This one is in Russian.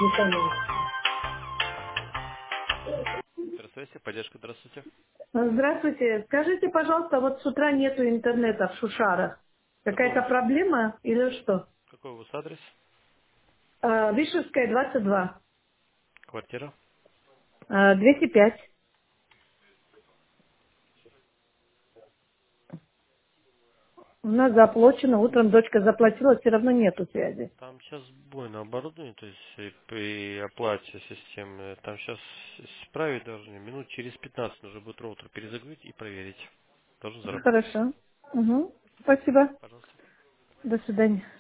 Здравствуйте, поддержка, здравствуйте. Здравствуйте. Скажите, пожалуйста, вот с утра нету интернета в Шушарах. Какой у Какая-то вас, проблема или что? какой у вас адрес? Вишевская, 22. Квартира? 205. У нас заплачено. Утром дочка заплатила, все равно нету связи. Там сейчас сбой на оборудовании, то есть при оплате системы. Там сейчас исправить должны. Минут через 15 нужно будет роутер перезагрузить и проверить. Должен заработать. Хорошо. Угу. Спасибо. Пожалуйста. До свидания.